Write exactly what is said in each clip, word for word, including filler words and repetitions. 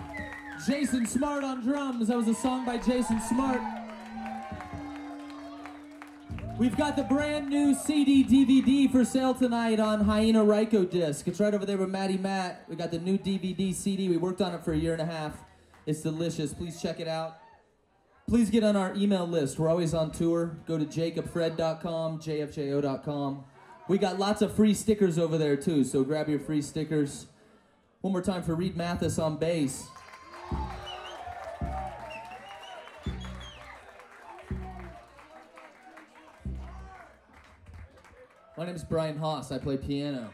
Jason Smart on drums. That was a song by Jason Smart. We've got the brand new C D D V D for sale tonight on Hyena Ryko disc. It's right over there with Matty Matt. We got the new D V D C D. We worked on it for a year and a half. It's delicious. Please check it out. Please get on our email list. We're always on tour. Go to jacob fred dot com, j f j o dot com. We got lots of free stickers over there too, so grab your free stickers. One more time for Reed Mathis on bass. My name's Brian Haas. I play piano.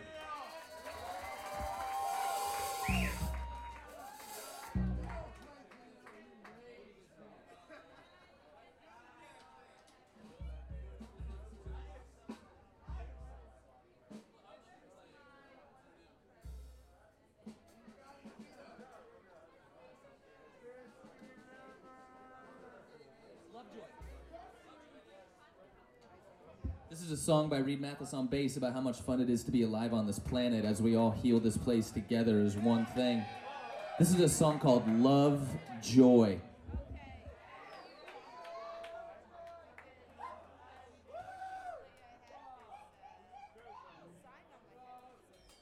This is a song by Reed Mathis on bass about how much fun it is to be alive on this planet as we all heal this place together as one thing. This is a song called Love, Joy.